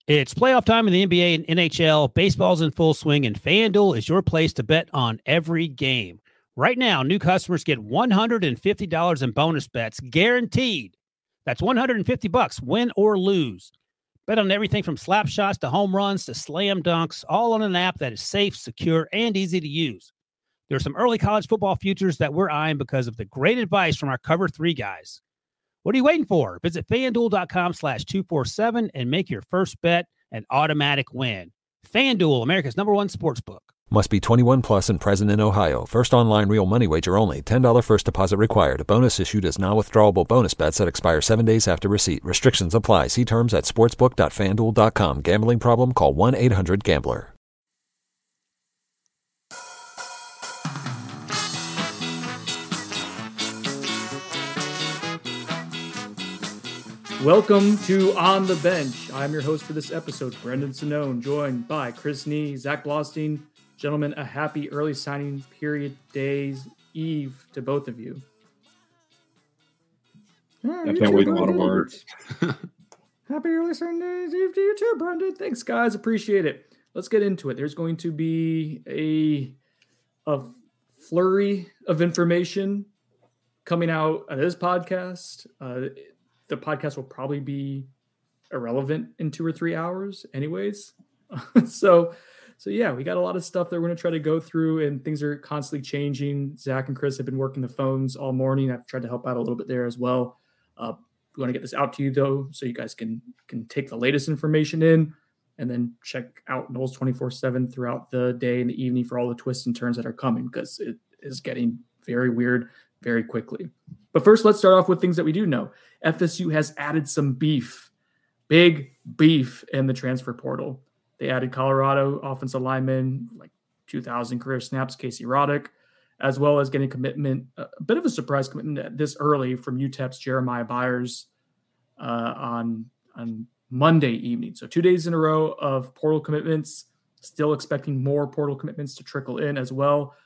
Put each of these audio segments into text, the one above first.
It's playoff time in the NBA and NHL. Baseball's in full swing, and FanDuel is your place to bet on every game. Right now, new customers get $150 in bonus bets guaranteed. That's $150, win or lose. Bet on everything from slap shots to home runs to slam dunks, all on an app that is safe, secure, and easy to use. There are some early college football futures that we're eyeing because of the great advice from our Cover 3 guys. What are you waiting for? Visit FanDuel.com/247 and make your first bet an automatic win. FanDuel, America's #1 sportsbook. Must be 21 plus and present in Ohio. First online real money wager only. $10 first deposit required. Bonus issued as non-withdrawable bonus bets that expire 7 days after receipt. Restrictions apply. See terms at sportsbook.fanduel.com. Gambling problem? Call 1-800-GAMBLER. Welcome to On the Bench. I'm your host for this episode, Brendan Sonnone, joined by Chris Nee, Zach Blostein. Gentlemen, a happy early signing period days eve to both of you. I can't wait a lot of words. Happy early signing days eve to you too, Brendan. Thanks, guys. Appreciate it. Let's get into it. There's going to be a flurry of information coming out of this podcast. The podcast will probably be irrelevant in 2 or 3 hours anyways. So yeah, we got a lot of stuff that we're going to try to go through, and things are constantly changing. Zach and Chris have been working the phones all morning. I've tried to help out a little bit there as well. We want to get this out to you though, so you guys can take the latest information in and then check out Noles 24/7 throughout the day and the evening for all the twists and turns that are coming, because it is getting very weird very quickly. But first, let's start off with things that we do know. FSU has added some beef, big beef in the transfer portal. They added Colorado offensive lineman, like 2,000 career snaps, Casey Roddick, as well as getting commitment, a bit of a surprise commitment this early from UTEP's Jeremiah Byers on Monday evening. So 2 days in a row of portal commitments, still expecting more portal commitments to trickle in as well.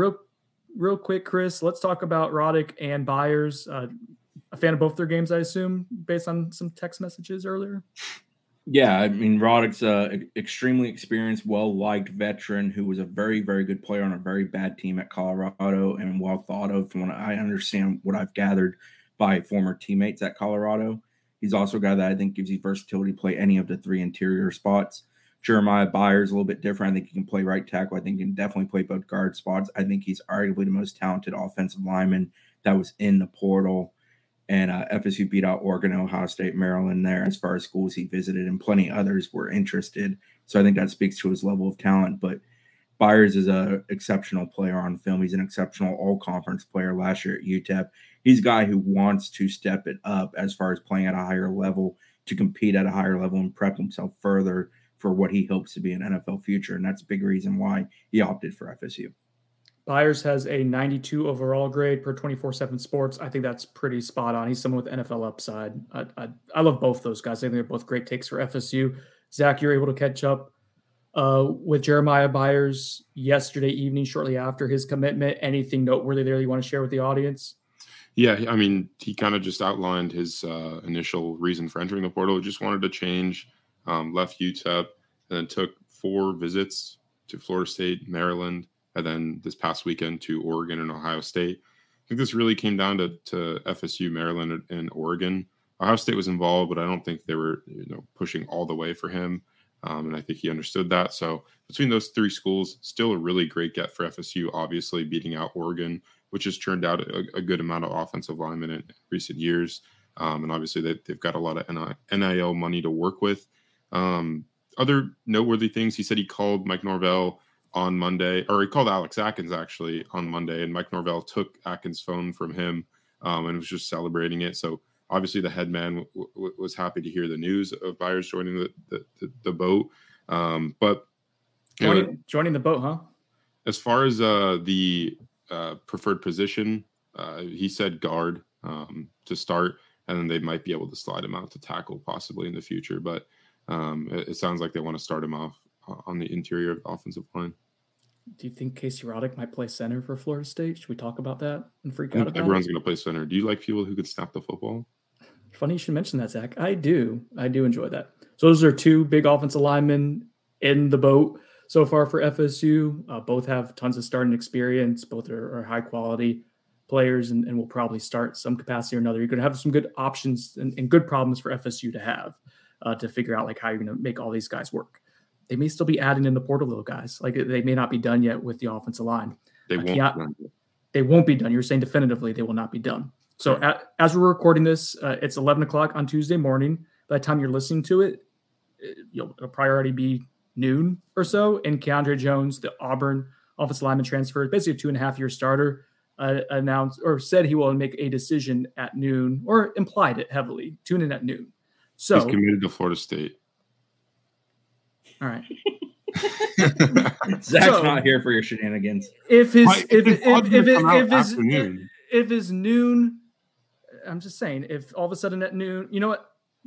Real quick, Chris, let's talk about Roddick and Byers. A fan of both their games, I assume, based on some text messages earlier. Yeah, I mean, Roddick's an extremely experienced, well-liked veteran who was a very, very good player on a very bad team at Colorado and well thought of from what I understand, what I've gathered by former teammates at Colorado. He's also a guy that I think gives you versatility to play any of the 3 interior spots. Jeremiah Byers a little bit different. I think he can play right tackle. I think he can definitely play both guard spots. I think he's arguably the most talented offensive lineman that was in the portal. And FSU beat out Oregon, Ohio State, Maryland there as far as schools he visited, and plenty others were interested. So I think that speaks to his level of talent. But Byers is an exceptional player on film. He's an exceptional all-conference player last year at UTEP. He's a guy who wants to step it up as far as playing at a higher level, to compete at a higher level and prep himself further for what he hopes to be an NFL future. And that's a big reason why he opted for FSU. Byers has a 92 overall grade per 24/7 Sports. I think that's pretty spot on. He's someone with NFL upside. I love both those guys. I think they're both great takes for FSU. Zach, you're able to catch up with Jeremiah Byers yesterday evening, shortly after his commitment. Anything noteworthy there you want to share with the audience? Yeah, I mean, he kind of just outlined his initial reason for entering the portal. He just wanted to change, left UTEP, and then took 4 visits to Florida State, Maryland, and then this past weekend to Oregon and Ohio State. I think this really came down to FSU, Maryland, and Oregon. Ohio State was involved, but I don't think they were pushing all the way for him. And I think he understood that. So between those 3 schools, still a really great get for FSU, obviously beating out Oregon, which has turned out a good amount of offensive linemen in recent years. And obviously they've got a lot of NIL money to work with. Other noteworthy things, he said he called Mike Norvell on Monday, or he called Alex Atkins actually on Monday, and Mike Norvell took Atkins' phone from him and was just celebrating it. So obviously the head man was happy to hear the news of Byers joining the boat. But joining the boat, huh? As far as the preferred position, he said guard to start, and then they might be able to slide him out to tackle possibly in the future. But it sounds like they want to start him off on the interior of the offensive line. Do you think Casey Roddick might play center for Florida State? Should we talk about that and freak out about Everyone's going to play center. Do you like people who could snap the football? Funny you should mention that, Zach. I do enjoy that. So those are two big offensive linemen in the boat so far for FSU. Both have tons of starting experience. Both are high quality players and will probably start some capacity or another. You're going to have some good options and good problems for FSU to have to figure out like how you're going to make all these guys work. They may still be adding in the portal little guys. Like they may not be done yet with the offensive line. They won't be done. They won't be done. You're saying definitively they will not be done. So as we're recording this, it's 11 o'clock on Tuesday morning. By the time you're listening to it, it'll probably already be noon or so. And Keandre Jones, the Auburn offensive lineman transfer, basically a 2.5-year starter, announced or said he will make a decision at noon, or implied it heavily. Tune in at noon. So he's committed to Florida State. All right. Zach's not here for your shenanigans. If his noon, I'm just saying, if all of a sudden at noon, you know what?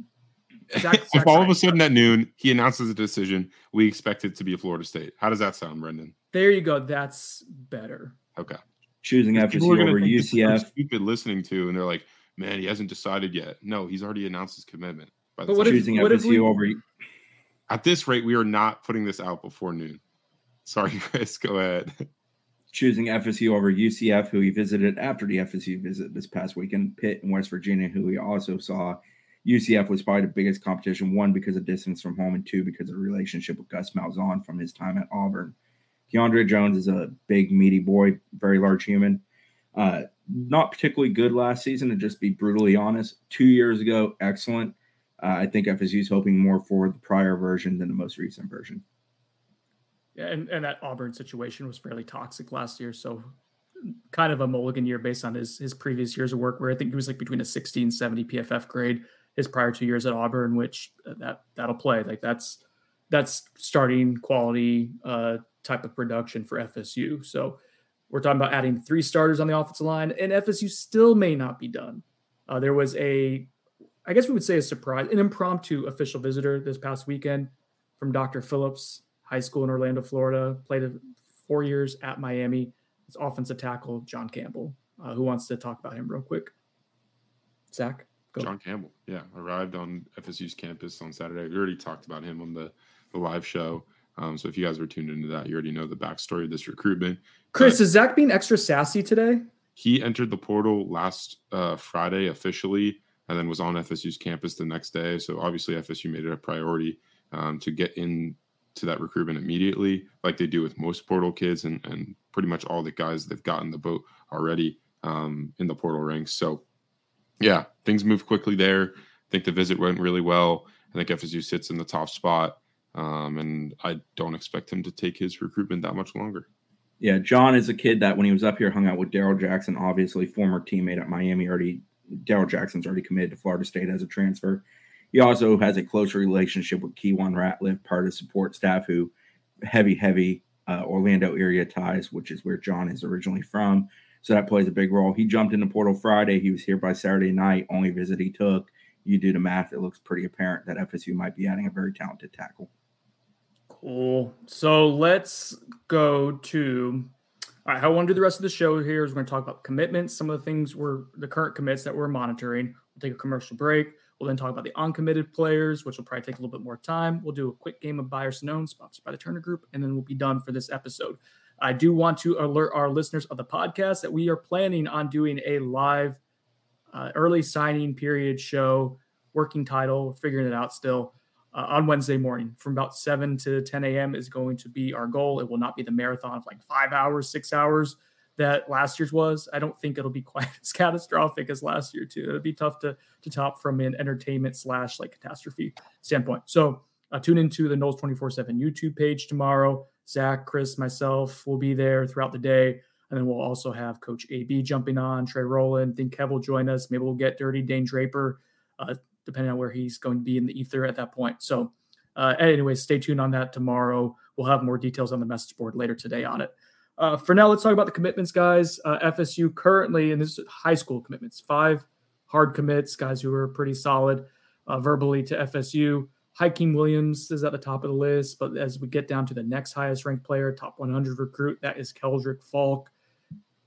If all of a sudden at noon he announces a decision, we expect it to be a Florida State. How does that sound, Brendan? There you go. That's better. Okay. Choosing FSU over UCF. Stupid listening to, and they're like, "Man, he hasn't decided yet." No, he's already announced his commitment. But choosing FSU over. At this rate, we are not putting this out before noon. Sorry, Chris. Go ahead. Choosing FSU over UCF, who he visited after the FSU visit this past weekend. Pitt and West Virginia, who he also saw. UCF was probably the biggest competition, one, because of distance from home, and two, because of the relationship with Gus Malzahn from his time at Auburn. Keandre Jones is a big, meaty boy, very large human. Not particularly good last season, to just be brutally honest. 2 years ago, excellent. I think FSU is hoping more for the prior version than the most recent version. Yeah, and that Auburn situation was fairly toxic last year, so kind of a mulligan year based on his previous years of work, where I think he was like between a 60 and 70 PFF grade his prior 2 years at Auburn, which that'll play. Like that's starting quality type of production for FSU. So we're talking about adding 3 starters on the offensive line, and FSU still may not be done. There was I guess we would say a surprise, an impromptu official visitor this past weekend from Dr. Phillips High School in Orlando, Florida, played 4 years at Miami. It's offensive tackle John Campbell. Who wants to talk about him real quick? Zach? Go. John Campbell, arrived on FSU's campus on Saturday. We already talked about him on the live show. So if you guys were tuned into that, you already know the backstory of this recruitment. Chris, is Zach being extra sassy today? He entered the portal last Friday officially, and then was on FSU's campus the next day. So obviously FSU made it a priority to get into that recruitment immediately, like they do with most portal kids and pretty much all the guys they've gotten the boat already in the portal ranks. So yeah, things move quickly there. I think the visit went really well. I think FSU sits in the top spot, and I don't expect him to take his recruitment that much longer. Yeah, John is a kid that when he was up here hung out with Darrell Jackson, obviously former teammate at Miami. Darrell Jackson's already committed to Florida State as a transfer. He also has a close relationship with Keywan Ratliff, part of the support staff, who heavy Orlando area ties, which is where John is originally from. So that plays a big role. He jumped in the portal Friday. He was here by Saturday night. Only visit he took. You do the math, it looks pretty apparent that FSU might be adding a very talented tackle. Cool. So let's go to all right. How I want to do the rest of the show here is we're going to talk about commitments, some of the things the current commits that we're monitoring. We'll take a commercial break. We'll then talk about the uncommitted players, which will probably take a little bit more time. We'll do a quick game of Buyers Known, sponsored by the Turner Group, and then we'll be done for this episode. I do want to alert our listeners of the podcast that we are planning on doing a live early signing period show, working title, figuring it out still, on Wednesday morning from about 7 to 10 a.m. is going to be our goal. It will not be the marathon of like 5 hours, 6 hours that last year's was. I don't think it'll be quite as catastrophic as last year too. It'll be tough to top from an entertainment / like catastrophe standpoint. So tune into the Noles 24/7 YouTube page tomorrow. Zach, Chris, myself will be there throughout the day. And then we'll also have Coach AB jumping on, Trey Rowland. I think Kev will join us. Maybe we'll get Dirty Dane Draper, depending on where he's going to be in the ether at that point. So anyway, stay tuned on that tomorrow. We'll have more details on the message board later today on it. For now, let's talk about the commitments, guys. FSU currently, and this is high school commitments, 5 hard commits, guys who are pretty solid verbally to FSU. Hakeem Williams is at the top of the list, but as we get down to the next highest ranked player, top 100 recruit, that is Keldrick Falk.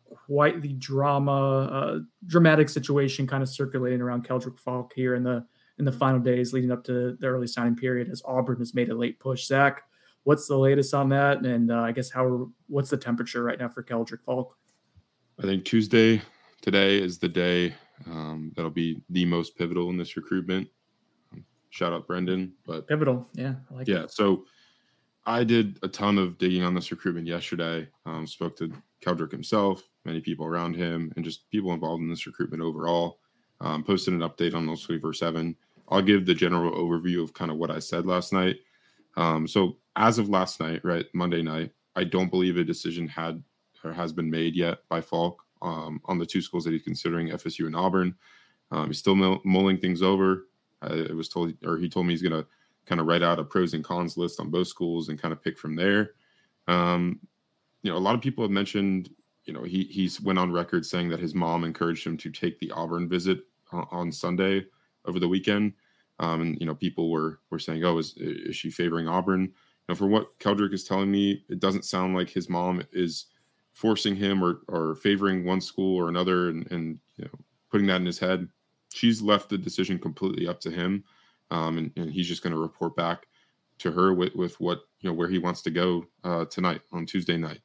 Quite the dramatic situation kind of circulating around Keldrick Falk here in the in the final days leading up to the early signing period as Auburn has made a late push. Zach, what's the latest on that? And I guess what's the temperature right now for Keldrick Faulk? I think Tuesday today is the day that'll be the most pivotal in this recruitment. Shout out Brendan, but pivotal. Yeah. I like it. So I did a ton of digging on this recruitment yesterday. Spoke to Keldrick himself, many people around him, and just people involved in this recruitment overall. Posted an update on Little Sweeper 7. I'll give the general overview of kind of what I said last night. So as of last night, right, Monday night, I don't believe a decision has been made yet by Faulk on the two schools that he's considering, FSU and Auburn. He's still mulling things over. He told me he's going to kind of write out a pros and cons list on both schools and kind of pick from there. A lot of people have mentioned, he's went on record saying that his mom encouraged him to take the Auburn visit on Sunday over the weekend. And people were saying, oh, is she favoring Auburn? For what Keldrick is telling me, it doesn't sound like his mom is forcing him or favoring one school or another and putting that in his head. She's left the decision completely up to him. And he's just going to report back to her with what, where he wants to go tonight on Tuesday night.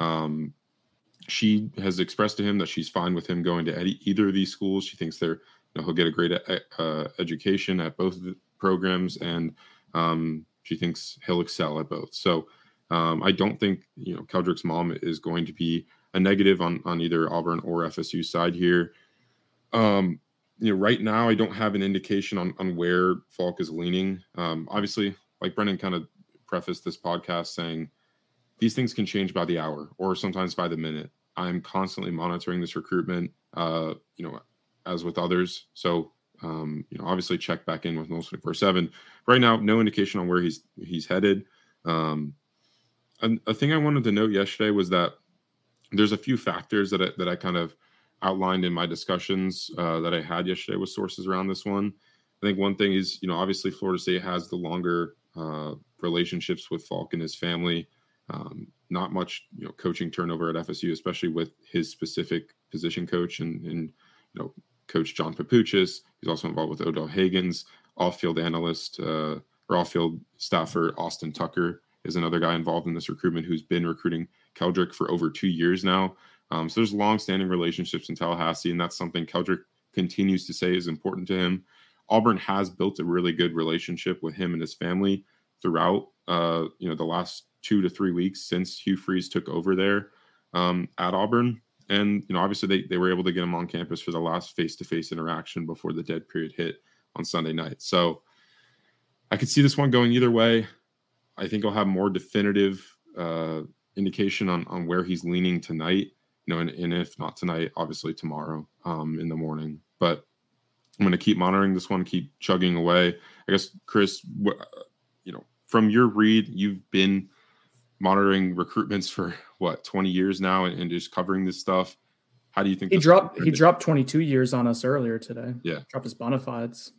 She has expressed to him that she's fine with him going to either of these schools. She thinks he'll get a great education at both of the programs, and she thinks he'll excel at both. So I don't think, Keldrick's mom is going to be a negative on either Auburn or FSU side here. Right now I don't have an indication on where Faulk is leaning. Obviously, like Brendan kind of prefaced this podcast saying, these things can change by the hour or sometimes by the minute. I'm constantly monitoring this recruitment, as with others. So, obviously check back in with Little Sweeper 7. Right now, no indication on where he's headed. A thing I wanted to note yesterday was that there's a few factors that I kind of outlined in my discussions that I had yesterday with sources around this one. I think one thing is, obviously Florida State has the longer relationships with Faulk and his family. Not much, coaching turnover at FSU, especially with his specific position coach and Coach John Papuchis. He's also involved with Odell Hagens, off-field analyst or off-field staffer Austin Tucker is another guy involved in this recruitment who's been recruiting Keldrick for over 2 years now. So there's long-standing relationships in Tallahassee, and that's something Keldrick continues to say is important to him. Auburn has built a really good relationship with him and his family throughout, the last 2 to 3 weeks since Hugh Freeze took over there at Auburn. And, obviously they were able to get him on campus for the last face-to-face interaction before the dead period hit on Sunday night. So I could see this one going either way. I think I'll have more definitive indication on where he's leaning tonight, and if not tonight, obviously tomorrow in the morning. But I'm going to keep monitoring this one, keep chugging away. I guess, Chris, from your read, you've been monitoring recruitments for 20 years now and just covering this stuff. How do you think he dropped 22 years on us earlier today? Yeah. Dropped his bona fides.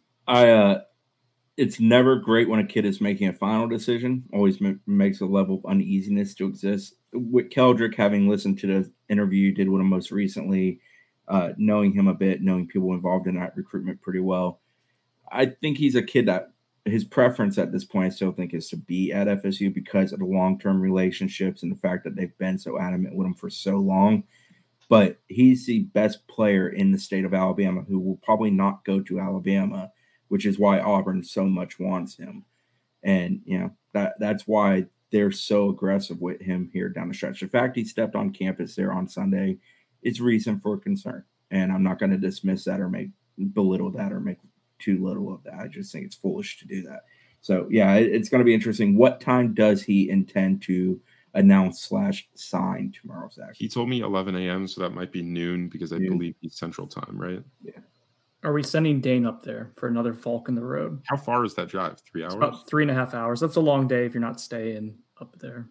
It's never great when a kid is making a final decision. Always makes a level of uneasiness to exist. With Keldrick, having listened to the interview you did with him most recently, knowing him a bit, knowing people involved in that recruitment pretty well, I think he's a kid that his preference at this point, I still think, is to be at FSU because of the long-term relationships and the fact that they've been so adamant with him for so long. But he's the best player in the state of Alabama who will probably not go to Alabama, which is why Auburn so much wants him. And, that's why they're so aggressive with him here down the stretch. The fact he stepped on campus there on Sunday is reason for concern. And I'm not going to dismiss that or belittle that or make too little of that. I just think it's foolish to do that. So, yeah, it's going to be interesting. What time does he intend to announce/sign tomorrow, Zach? He told me 11 a.m., so that might be noon because I believe he's Central Time, right? Yeah. Are we sending Dane up there for another Faulk in the road? How far is that drive? 3 hours? It's about 3.5 hours. That's a long day if you're not staying up there.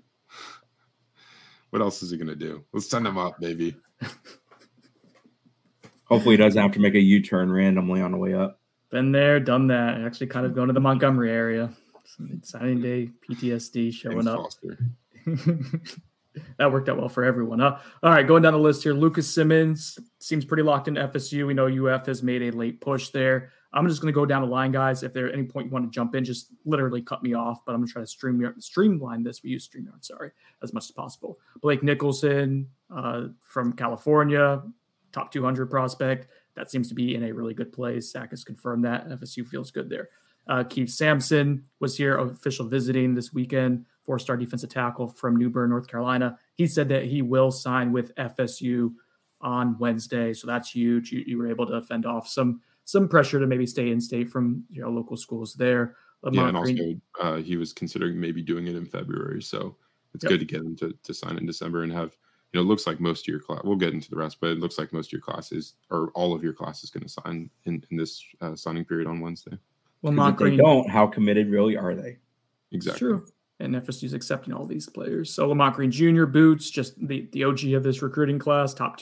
What else is he going to do? Let's send him up, baby. Hopefully he doesn't have to make a U-turn randomly on the way up. Been there, done that. Actually kind of going to the Montgomery area. Signing day, PTSD showing up. That worked out well for everyone. All right, going down the list here. Lucas Simmons seems pretty locked into FSU. We know UF has made a late push there. I'm just going to go down the line, guys. If there at any point you want to jump in, just literally cut me off. But I'm going to try to streamline this. We use StreamYard, as much as possible. Blake Nicholson from California, top 200 prospect. That seems to be in a really good place. Zach has confirmed that. FSU feels good there. Keith Sampson was here, official visiting this weekend, 4-star defensive tackle from New Bern, North Carolina. He said that he will sign with FSU on Wednesday. So that's huge. You were able to fend off some pressure to maybe stay in state from local schools there. And also he was considering maybe doing it in February. So it's good to get him to sign in December and have, it looks like most of your class, we'll get into the rest, but it looks like most of your classes or all of your classes going to sign in this signing period on Wednesday. Well, if they don't, how committed really are they? Exactly. It's true. And FSU's accepting all these players. So Lamont Green Jr., Boots, just the OG of this recruiting class, top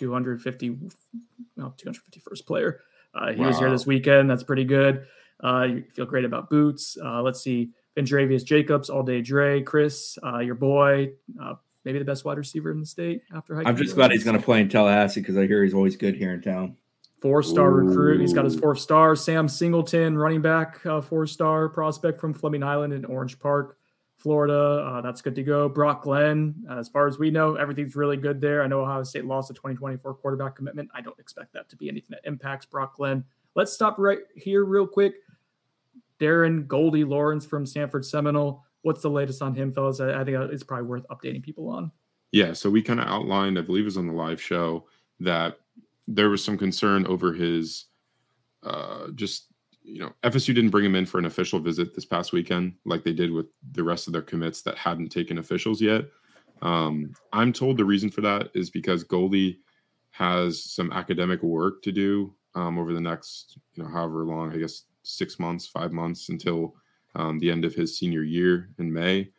251st player. He was here this weekend. That's pretty good. You feel great about Boots. Let's see. Vendravius Jacobs, All Day Dre, Chris, your boy, maybe the best wide receiver in the state after high school. I'm just glad he's going to play in Tallahassee because I hear he's always good here in town. 4-star recruit. He's got his 4th star. Sam Singleton, running back, 4-star prospect from Fleming Island in Orange Park, Florida. That's good to go. Brock Glenn, as far as we know, everything's really good there. I know Ohio State lost a 2024 quarterback commitment. I don't expect that to be anything that impacts Brock Glenn. Let's stop right here real quick. Darren Goldie Lawrence from Stanford Seminole. What's the latest on him, fellas? I think it's probably worth updating people on. Yeah, so we kind of outlined, I believe it was on the live show, that there was some concern over his FSU didn't bring him in for an official visit this past weekend like they did with the rest of their commits that hadn't taken officials yet. I'm told the reason for that is because Goldie has some academic work to do over the next, however long, I guess 6 months, 5 months until the end of his senior year in May.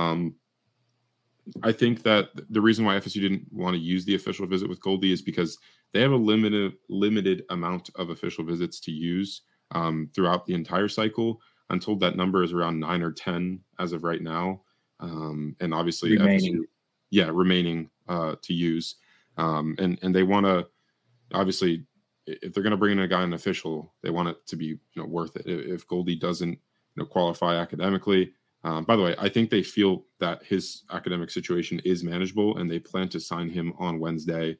I think that the reason why FSU didn't want to use the official visit with Goldie is because they have a limited amount of official visits to use throughout the entire cycle. I'm told that number is around 9 or 10 as of right now. And obviously remaining to use. And they want to, obviously, if they're going to bring in a guy, an official, they want it to be worth it. If Goldie doesn't qualify academically, by the way, I think they feel that his academic situation is manageable and they plan to sign him on Wednesday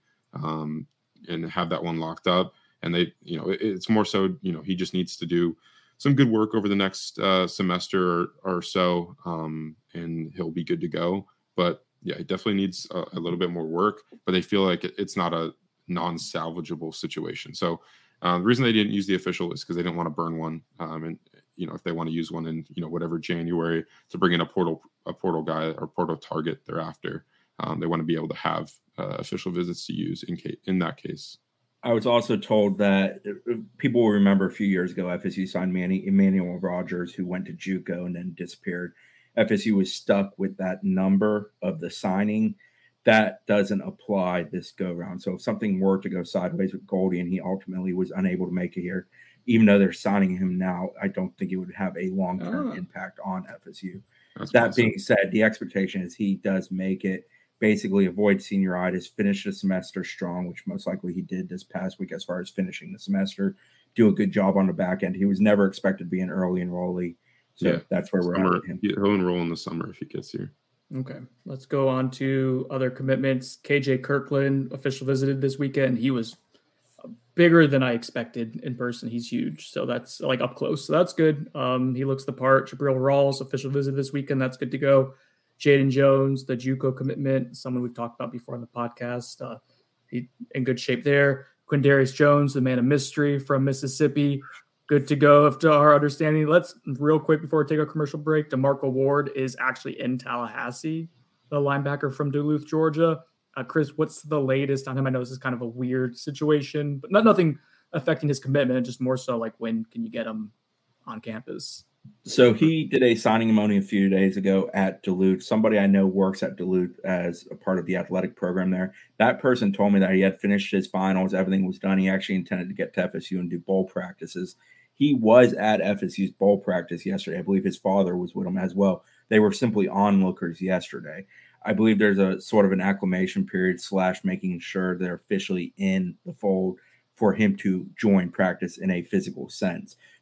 and have that one locked up. And they, it's more so, he just needs to do some good work over the next semester or so, and he'll be good to go. But yeah, he definitely needs a little bit more work, but they feel like it's not a non-salvageable situation. So the reason they didn't use the official is because they didn't want to burn one. And if they want to use one in whatever January to bring in a portal guy or portal target thereafter, they want to be able to have official visits to use in that case. I was also told that people will remember a few years ago, FSU signed Emmanuel Rogers, who went to JUCO and then disappeared. FSU was stuck with that number of the signing. That doesn't apply this go round. So if something were to go sideways with Goldie and he ultimately was unable to make it here, even though they're signing him now, I don't think it would have a long-term impact on FSU. That being said, the expectation is he does make it, basically avoid senioritis, finish the semester strong, which most likely he did this past week as far as finishing the semester, do a good job on the back end. He was never expected to be an early enrollee. So that's where we're at with him. He'll enroll in the summer if he gets here. Okay, let's go on to other commitments. KJ Kirkland official visited this weekend. He was bigger than I expected in person. He's huge. So that's like up close. So that's good. He looks the part. Jabril Rawls official visit this weekend. That's good to go. Jaden Jones, the JUCO commitment, someone we've talked about before on the podcast. He in good shape there. Quindarius Jones, the man of mystery from Mississippi. Good to go, if to our understanding. Let's real quick before we take a commercial break. DeMarco Ward is actually in Tallahassee, the linebacker from Duluth, Georgia. Chris, what's the latest on him? I know this is kind of a weird situation, but nothing affecting his commitment. Just more so like when can you get him on campus? So he did a signing only a few days ago at Duluth. Somebody I know works at Duluth as a part of the athletic program there. That person told me that he had finished his finals. Everything was done. He actually intended to get to FSU and do bowl practices. He was at FSU's bowl practice yesterday. I believe his father was with him as well. They were simply onlookers yesterday. I believe there's a sort of an acclimation period / making sure they're officially in the fold for him to join practice in a physical sense.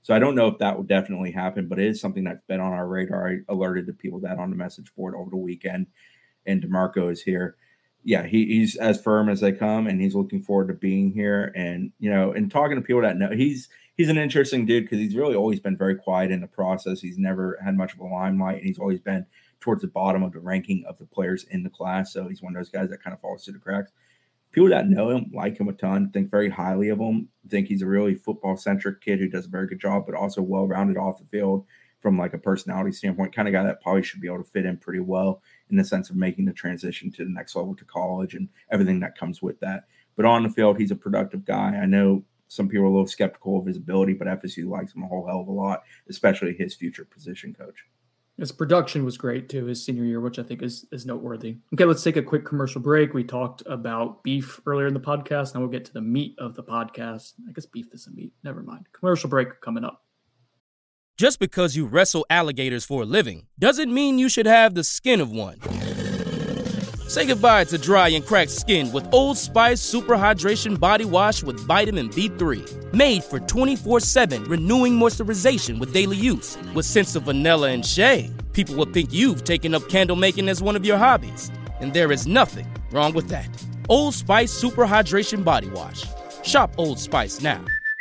So I don't know if that will definitely happen, but it is something that's been on our radar. I alerted the people that on the message board over the weekend, and DeMarco is here. Yeah, he's as firm as they come, and he's looking forward to being here. And, and talking to people that know, he's an interesting dude because he's really always been very quiet in the process. He's never had much of a limelight, and he's always been towards the bottom of the ranking of the players in the class. So he's one of those guys that kind of falls through the cracks. People that know him like him a ton, think very highly of him, think he's a really football-centric kid who does a very good job, but also well-rounded off the field from like a personality standpoint, kind of guy that probably should be able to fit in pretty well in the sense of making the transition to the next level to college and everything that comes with that. But on the field, he's a productive guy. I know some people are a little skeptical of his ability, but FSU likes him a whole hell of a lot, especially his future position coach. His production was great too, his senior year, which I think is noteworthy. Okay, let's take a quick commercial break. We talked about beef earlier in the podcast. Now we'll get to the meat of the podcast. I guess beef isn't meat. Never mind. Commercial break coming up. Just because you wrestle alligators for a living doesn't mean you should have the skin of one. Say goodbye to dry and cracked skin with Old Spice Super Hydration Body Wash with Vitamin B3. Made for 24/7 renewing moisturization with daily use. With scents of vanilla and shea, people will think you've taken up candle making as one of your hobbies. And there is nothing wrong with that. Old Spice Super Hydration Body Wash. Shop Old Spice now.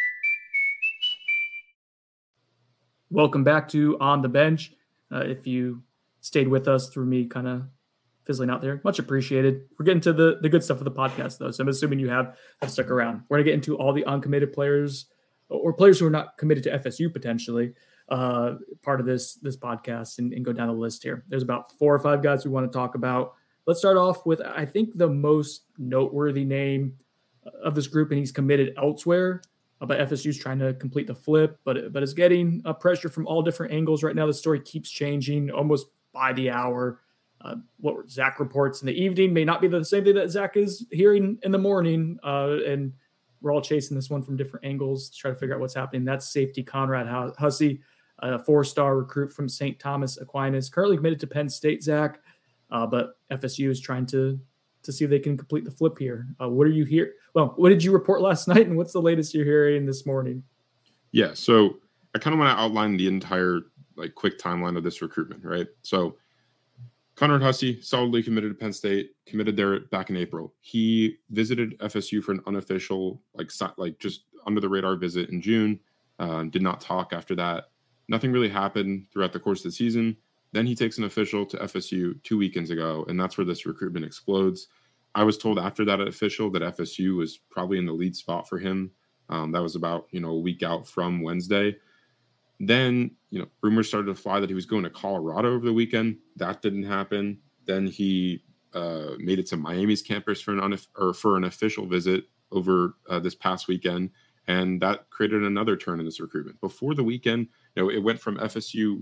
Welcome back to On the Bench. If you stayed with us through me kind of fizzling out there, much appreciated. We're getting to the good stuff of the podcast, though, so I'm assuming you have stuck around. We're going to get into all the uncommitted players or players who are not committed to FSU potentially, part of this podcast and go down the list here. There's about 4 or 5 guys we want to talk about. Let's start off with, I think, the most noteworthy name of this group, and he's committed elsewhere. But FSU's trying to complete the flip, but is getting pressure from all different angles right now. The story keeps changing almost by the hour. What Zach reports in the evening may not be the same thing that Zach is hearing in the morning, and we're all chasing this one from different angles to try to figure out what's happening. That's safety Conrad Hussey, a 4-star recruit from St. Thomas Aquinas, currently committed to Penn State, Zach, but FSU is trying to see if they can complete the flip here. What are you here? Well, what did you report last night, and what's the latest you're hearing this morning? Yeah, so I kind of want to outline the entire quick timeline of this recruitment, right? So Conrad Hussey, solidly committed to Penn State, committed there back in April. He visited FSU for an unofficial, just under the radar visit in June. Did not talk after that. Nothing really happened throughout the course of the season. Then he takes an official to FSU 2 weekends ago, and that's where this recruitment explodes. I was told after that official that FSU was probably in the lead spot for him. That was about, a week out from Wednesday. Then, rumors started to fly that he was going to Colorado over the weekend. That didn't happen. Then he made it to Miami's campus for an official visit over this past weekend, and that created another turn in this recruitment. Before the weekend, it went from FSU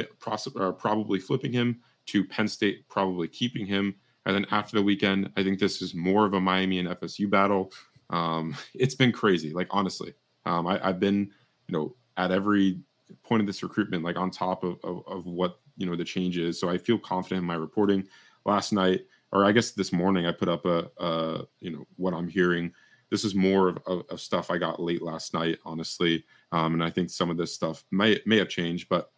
probably flipping him to Penn State probably keeping him. And then after the weekend, I think this is more of a Miami and FSU battle. It's been crazy, honestly. I've been, at every point of this recruitment, on top of what, the change is. So I feel confident in my reporting. Last night, or I guess this morning, I put up what I'm hearing. This is more of stuff I got late last night, honestly. And I think some of this stuff may have changed, but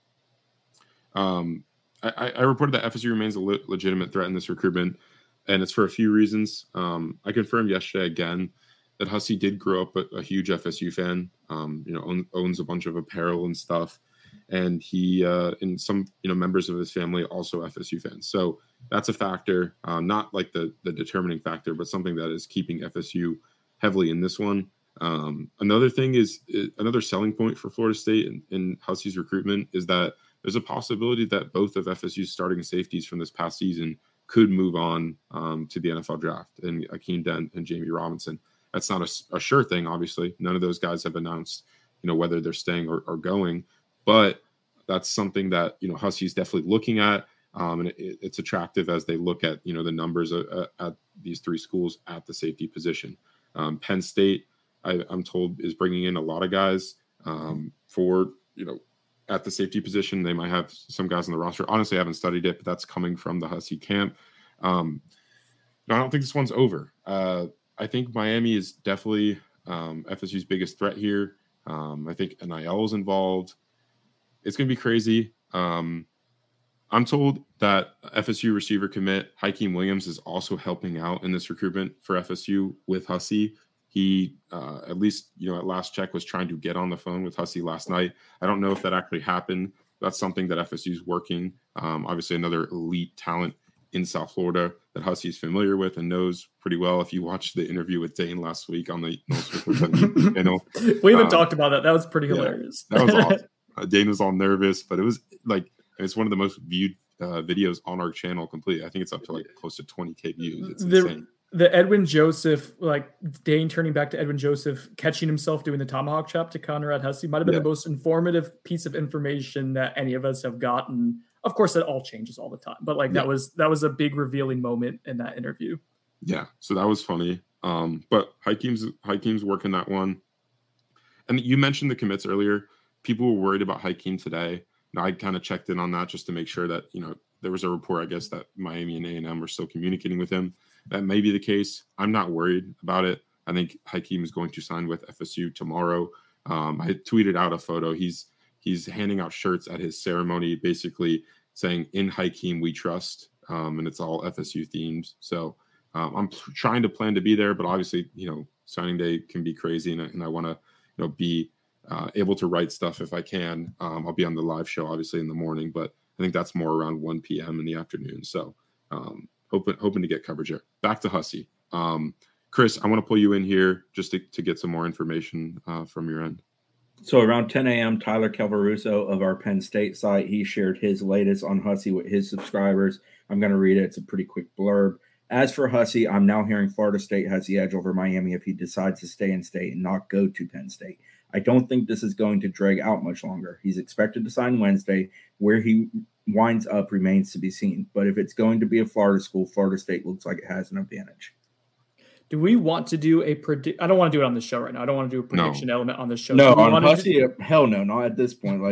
I reported that FSU remains a legitimate threat in this recruitment, and it's for a few reasons. I confirmed yesterday again that Hussey did grow up a huge FSU fan. Owns a bunch of apparel and stuff, and he and some members of his family also FSU fans. So that's a factor, not the determining factor, but something that is keeping FSU heavily in this one. Another thing is another selling point for Florida State in Hussey's recruitment is that there's a possibility that both of FSU's starting safeties from this past season could move on to the NFL draft, and Akeem Dent and Jamie Robinson. That's not a sure thing, obviously. None of those guys have announced, whether they're staying or going, but that's something that, Hussey's definitely looking at, and it's attractive as they look at, the numbers at these 3 schools at the safety position. Penn State, I'm told, is bringing in a lot of guys for, at the safety position. They might have some guys on the roster. Honestly, I haven't studied it, but that's coming from the Hussey camp. I don't think this one's over. I think Miami is definitely FSU's biggest threat here. I think NIL is involved. It's going to be crazy. I'm told that FSU receiver commit Hakeem Williams is also helping out in this recruitment for FSU with Hussey. He, at least, at last check, was trying to get on the phone with Hussey last night. I don't know if that actually happened. That's something that FSU is working. Obviously, another elite talent in South Florida that Hussey is familiar with and knows pretty well. If you watched the interview with Dane last week on the channel, we haven't talked about that. That was pretty hilarious. That was awesome. Dane was all nervous, but it was it's one of the most viewed videos on our channel completely. I think it's up to close to 20K views. It's insane. The Edwin Joseph, Dane turning back to Edwin Joseph, catching himself doing the tomahawk chop to Conrad Hussey might have been the most informative piece of information that any of us have gotten. Of course, that all changes all the time, but that was a big revealing moment in that interview. Yeah, so that was funny. But Hakeem's working that one. And you mentioned the commits earlier. People were worried about Hakeem today. Now, I kind of checked in on that just to make sure that, there was a report, I guess, that Miami and A&M were still communicating with him. That may be the case. I'm not worried about it. I think Hakeem is going to sign with FSU tomorrow. I tweeted out a photo. He's handing out shirts at his ceremony, basically saying, "In Hakeem we trust," and it's all FSU themed. So I'm trying to plan to be there, but obviously, signing day can be crazy, and I want to, be able to write stuff if I can. I'll be on the live show, obviously, in the morning, but I think that's more around 1 p.m. in the afternoon. So hoping to get coverage there. Back to Hussey. Chris, I want to pull you in here just to get some more information from your end. So around 10 a.m., Tyler Calvaruso of our Penn State site, he shared his latest on Hussey with his subscribers. I'm going to read it. It's a pretty quick blurb. As for Hussey, I'm now hearing Florida State has the edge over Miami if he decides to stay in state and not go to Penn State. I don't think this is going to drag out much longer. He's expected to sign Wednesday. Where he winds up remains to be seen. But if it's going to be a Florida school, Florida State looks like it has an advantage. Do we want to do a predict? I don't want to do it on the show right now. I don't want to do a prediction element on the show. No, on Hussey, hell no, not at this point.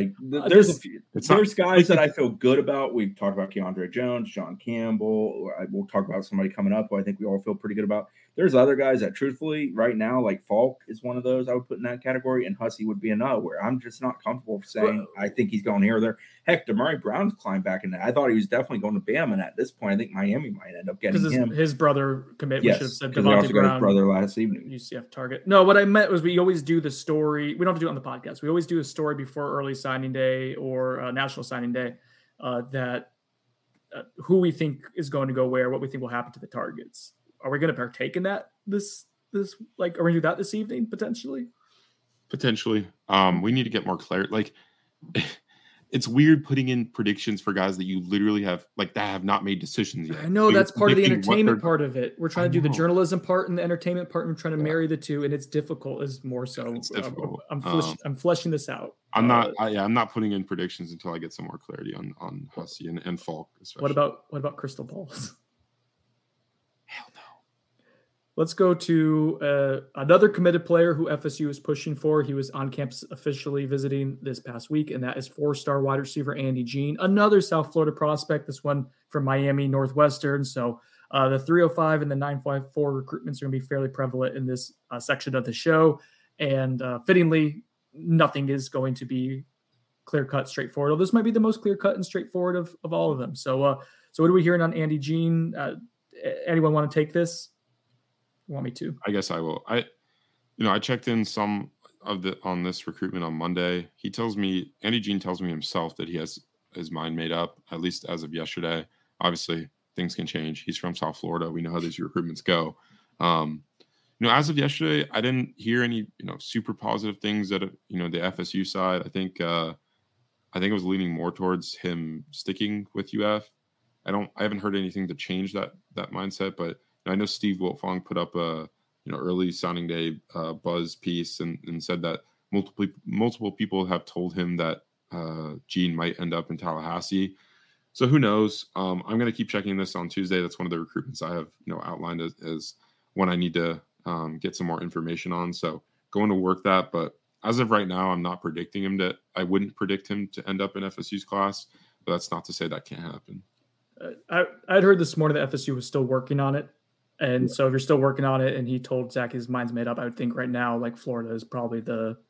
There's guys that I feel good about. We've talked about Keandre Jones, John Campbell. We'll talk about somebody coming up who I think we all feel pretty good about. There's other guys that, truthfully, right now, like Falk is one of those I would put in that category, and Hussey would be another where I'm just not comfortable saying I think he's going here or there. Heck, Damari Brown's climbed back in that. I thought he was definitely going to Bama, and at this point, I think Miami might end up getting him. His brother commit. Yes, we should have said Devontae Brown. His brother last evening. UCF target. No, what I meant was we always do the story. We don't have to do it on the podcast. We always do a story before early signing day or national signing day that who we think is going to go where, what we think will happen to the targets. Are we going to partake in that this are we going to do that this evening potentially? Potentially. We need to get more clarity. It's weird putting in predictions for guys that you literally have that have not made decisions yet. I know that's part of the entertainment part of it. We're trying to do the journalism part and the entertainment part, and we're trying to marry the two, and it's difficult. Is more so. It's difficult. I'm fleshing this out. I'm not putting in predictions until I get some more clarity on Hussey and Falk. Especially. What about crystal balls? Hell no. Let's go to another committed player who FSU is pushing for. He was on campus officially visiting this past week, and that is 4-star wide receiver Andy Jean, another South Florida prospect, this one from Miami Northwestern. So the 305 and the 954 recruitments are going to be fairly prevalent in this section of the show. And fittingly, nothing is going to be clear-cut, straightforward. This might be the most clear-cut and straightforward of all of them. So what are we hearing on Andy Jean? Anyone want to take this? Want me to? I guess I will. I checked in some on this recruitment on Monday. Andy Jean tells me himself that he has his mind made up, at least as of yesterday. Obviously, things can change. He's from South Florida. We know how these recruitments go. As of yesterday, I didn't hear any, super positive things that, the FSU side. I think it was leaning more towards him sticking with UF. I haven't heard anything to change that mindset, but I know Steve Wiltfong put up a early signing day buzz piece and said that multiple people have told him that Gene might end up in Tallahassee. So who knows? I'm going to keep checking this on Tuesday. That's one of the recruitments I have outlined as one I need to get some more information on. So going to work that. But as of right now, I'm not predicting him that I wouldn't predict him to end up in FSU's class. But that's not to say that can't happen. I'd heard this morning that FSU was still working on it. And so if you're still working on it and he told Zach his mind's made up, I would think right now, Florida is probably the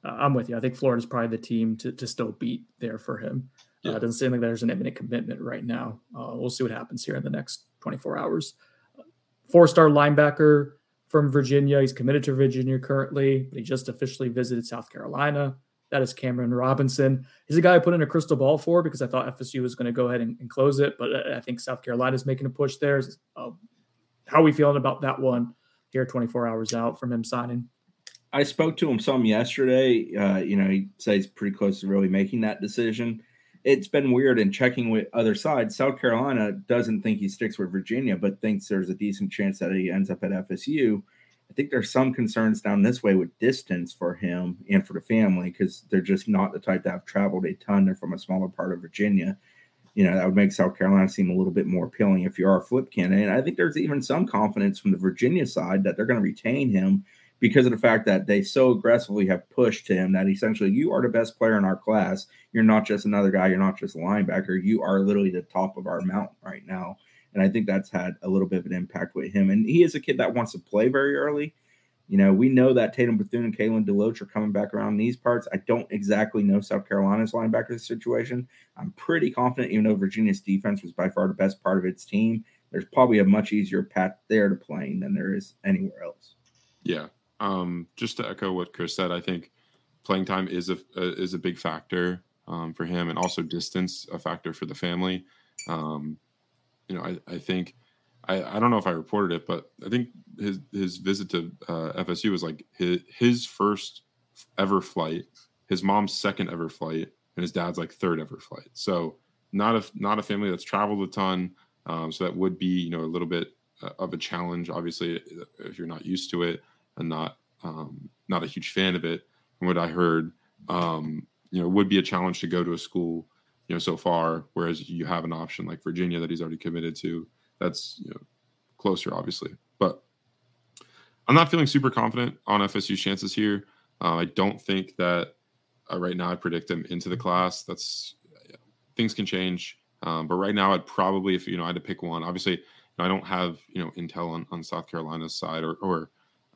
I'm with you. I think Florida's probably the team to still beat there for him. It doesn't seem like there's an imminent commitment right now. We'll see what happens here in the next 24 hours. 4-star linebacker from Virginia. He's committed to Virginia currently, but he just officially visited South Carolina. That is Cameron Robinson. He's a guy I put in a crystal ball for because I thought FSU was going to go ahead and close it, but I think South Carolina is making a push there. How are we feeling about that one here 24 hours out from him signing? I spoke to him some yesterday. He says he's pretty close to really making that decision. It's been weird in checking with other sides. South Carolina doesn't think he sticks with Virginia, but thinks there's a decent chance that he ends up at FSU. I think there's some concerns down this way with distance for him and for the family because they're just not the type that have traveled a ton. They're from a smaller part of Virginia. That would make South Carolina seem a little bit more appealing if you are a flip candidate. And I think there's even some confidence from the Virginia side that they're going to retain him because of the fact that they so aggressively have pushed him that essentially you are the best player in our class. You're not just another guy. You're not just a linebacker. You are literally the top of our mountain right now. And I think that's had a little bit of an impact with him. And he is a kid that wants to play very early. We know that Tatum Bethune and Kalen DeLoach are coming back around these parts. I don't exactly know South Carolina's linebacker situation. I'm pretty confident, even though Virginia's defense was by far the best part of its team, there's probably a much easier path there to playing than there is anywhere else. Yeah. Just to echo what Chris said, I think playing time is a big factor for him, and also distance a factor for the family. I think I don't know if I reported it, but I think his visit to FSU was like his first ever flight, his mom's second ever flight, and his dad's like third ever flight. So not a family that's traveled a ton. So that would be a little bit of a challenge, obviously, if you're not used to it and not a huge fan of it. From what I heard, it would be a challenge to go to a school so far, whereas you have an option like Virginia that he's already committed to. That's closer, obviously. But I'm not feeling super confident on FSU's chances here. I don't think that right now I predict him into the class. Things can change. But right now I'd probably, if I had to pick one, obviously I don't have intel on South Carolina's side or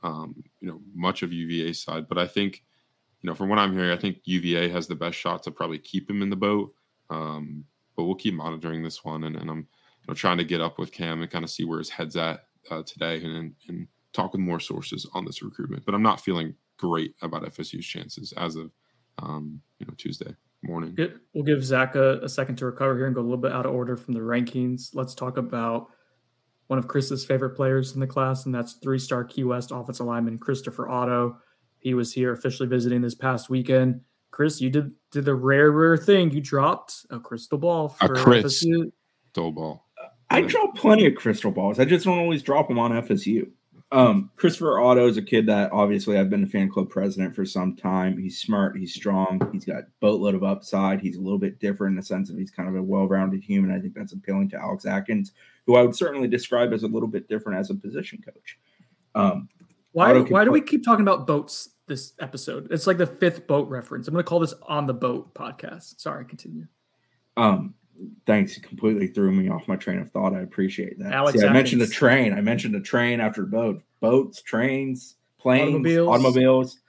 much of UVA's side. But I think from what I'm hearing, I think UVA has the best shot to probably keep him in the boat. But we'll keep monitoring this one, and I'm trying to get up with Cam and kind of see where his head's at today and talk with more sources on this recruitment. But I'm not feeling great about FSU's chances as of Tuesday morning. We'll give Zach a second to recover here and go a little bit out of order from the rankings. Let's talk about one of Chris's favorite players in the class, and that's 3-star Key West offensive lineman Christopher Otto. He was here officially visiting this past weekend. Chris, you did the rare thing. You dropped a crystal ball for FSU. Crystal ball. I drop plenty of crystal balls. I just don't always drop them on FSU. Christopher Otto is a kid that obviously I've been a fan club president for some time. He's smart. He's strong. He's got a boatload of upside. He's a little bit different in the sense of he's kind of a well-rounded human. I think that's appealing to Alex Atkins, who I would certainly describe as a little bit different as a position coach. Why do we keep talking about boats this episode? It's like the 5th boat reference. I'm going to call this On the Boat podcast. Sorry, continue. Thanks. You completely threw me off my train of thought. I appreciate that. I mentioned the train. I mentioned the train after the boat. Boats, trains, planes, automobiles.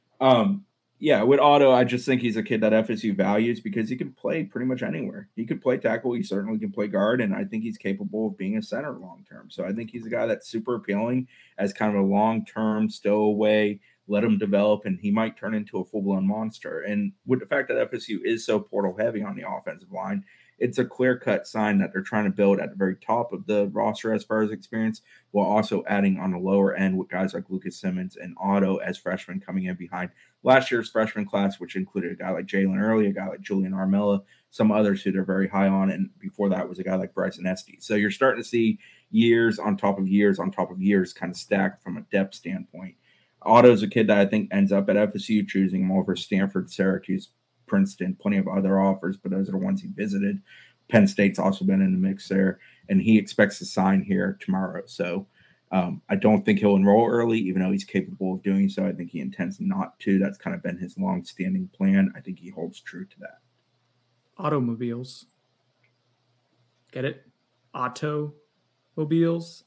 With Otto, I just think he's a kid that FSU values because he can play pretty much anywhere. He could play tackle. He certainly can play guard, and I think he's capable of being a center long term. So I think he's a guy that's super appealing as kind of a long-term stowaway. Let him develop, and he might turn into a full-blown monster. And with the fact that FSU is so portal-heavy on the offensive line, it's a clear-cut sign that they're trying to build at the very top of the roster as far as experience, while also adding on the lower end with guys like Lucas Simmons and Otto as freshmen coming in behind last year's freshman class, which included a guy like Jalen Early, a guy like Julian Armella, some others who they're very high on, and before that was a guy like Bryson Esty. So you're starting to see years on top of years on top of years kind of stacked from a depth standpoint. Otto's a kid that I think ends up at FSU, choosing him over Stanford, Syracuse, Princeton, plenty of other offers, but those are the ones he visited. Penn State's also been in the mix there, and he expects to sign here tomorrow. So I don't think he'll enroll early, even though he's capable of doing so. I think he intends not to. That's kind of been his long-standing plan. I think he holds true to that. Automobiles. Get it? Automobiles.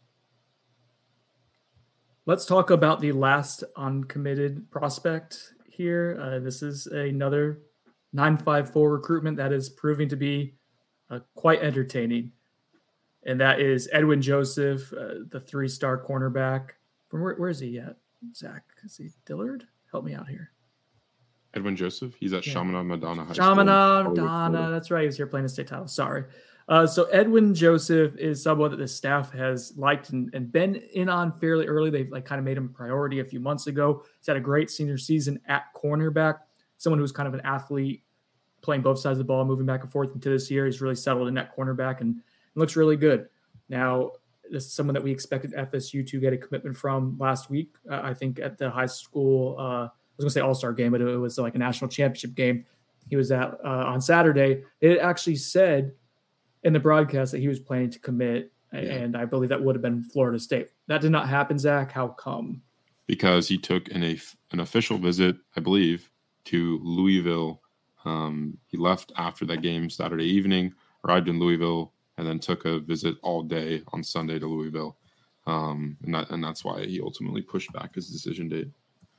Let's talk about the last uncommitted prospect here. This is another 954 recruitment that is proving to be quite entertaining. And that is Edwin Joseph, the 3-star cornerback. From where is he at, Zach? Is he Dillard? Help me out here. Edwin Joseph. He's at Chaminade Madonna High School. Chaminade Madonna. That's right. He was here playing a state title. Sorry. So Edwin Joseph is someone that the staff has liked and been in on fairly early. They've kind of made him a priority a few months ago. He's had a great senior season at cornerback. Someone who's kind of an athlete, playing both sides of the ball, moving back and forth into this year. He's really settled in that cornerback and looks really good. Now, this is someone that we expected FSU to get a commitment from last week. I think at the high school, I was going to say all-star game, but it was like a national championship game he was at on Saturday. It actually said in the broadcast that he was planning to commit, and I believe that would have been Florida State. That did not happen, Zach. How come? Because he took an official visit, I believe, to Louisville. He left after that game Saturday evening, arrived in Louisville, and then took a visit all day on Sunday to Louisville. And that's why he ultimately pushed back his decision date.